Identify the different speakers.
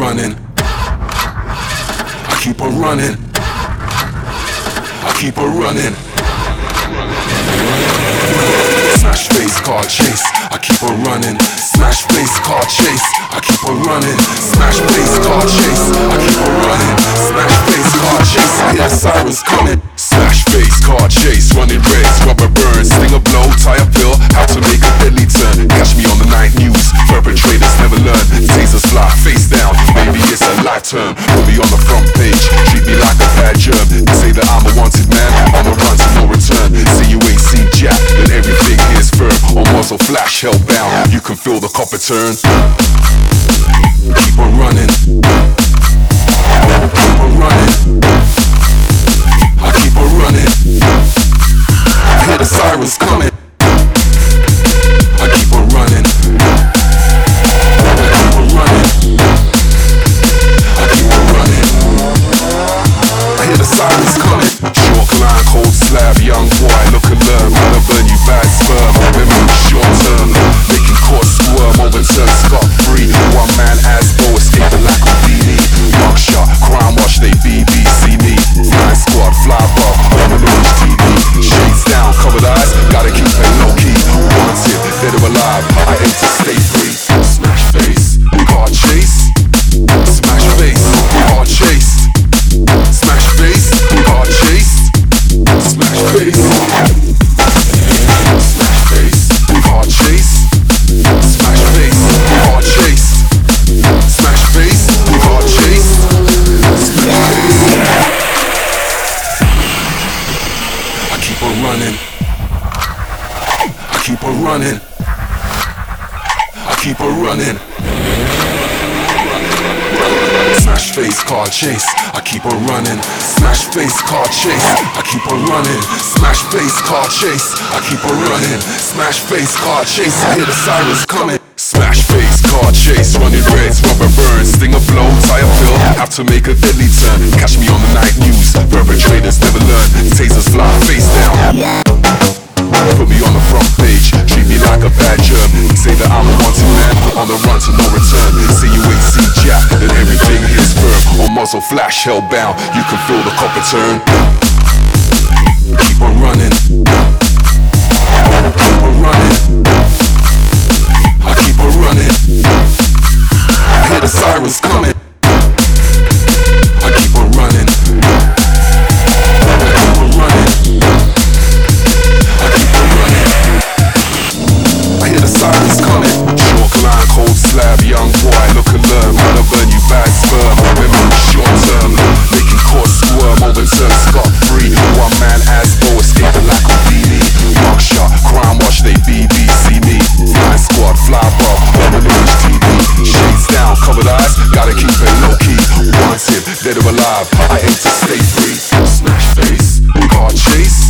Speaker 1: running. I keep on running. I keep on running. Smash face, car chase, I keep on running. Smash face, car chase, I keep on running. Smash face, car chase, I keep on running. Smash face, car chase, I hear sirens coming. Smash face, car chase, running reds, rubber burns, stinger blow, tire pill, how to make a deadly turn. Catch me on the night news, perpetrators never learn. Tasers fly, face down, maybe it's a life term. Put me on the front page, treat me like a bad germ. They say that I'm a wanted man, on the run to no return. See you ain't seen jack, then everything is firm. On muzzle flash, hellbound, you can feel the copper turn. Keep on running. Keep on running. I keep on running. I hear the sirens coming. I keep on running. I keep on running. I keep on running. I hear the sirens coming. Chalk line, cold slab, young boy, look and learn. Wanna burn you bad sperm. Memory short term, making court squirm, overturn scot free. One man Asbo, escape the lack of BD. Mug shot, crime watch, they BBC me. Flying squad, fly bar, on the launch TV. Shades down, covered eyes, gotta keep it low key. Wanted, dead or alive, I aim to stay free. Smash face, car chase. Smash face, car chase. Smash face, car chase. Smash face. Smash face, car chase. Smash face, car chase. Smash face, car chase. Smash face. I keep on running. I keep on running. I keep on running. Smash face, car chase, I keep on running. Smash face, car chase, I keep on running. Smash face, car chase, I keep on running. Smash face, car chase, I hear the sirens coming. Smash face, car chase, running reds, rubber burns, stinger blow, tire pill, have to make a deadly turn. Catch me on the night news, perpetrators never learn. Tasers fly, face down. Put me on the front page, treat me like a bad germ. Say that I'm a wanted man, on the run to no return. See you ain't seen jack, then everything is firm. On muzzle flash, hellbound, you can feel the copper turn. Keep on running. Keep on running. I keep on running. I hear the sirens coming. I keep on running. I keep on running. I hear the sirens coming. Chalk line, cold slab, young boy, look and learn. Wanna burn you bad sperm. Memory short term, making court squirm, overturn scot free. One man Asbo, escape the lack of BD. Mug shot, crime watch, they BBC me. Flying squad, fly bar, on the launch TV. Shades down, covered eyes, gotta keep it low key. Wanted, dead or alive, I aim to stay free. Smash face, car chase.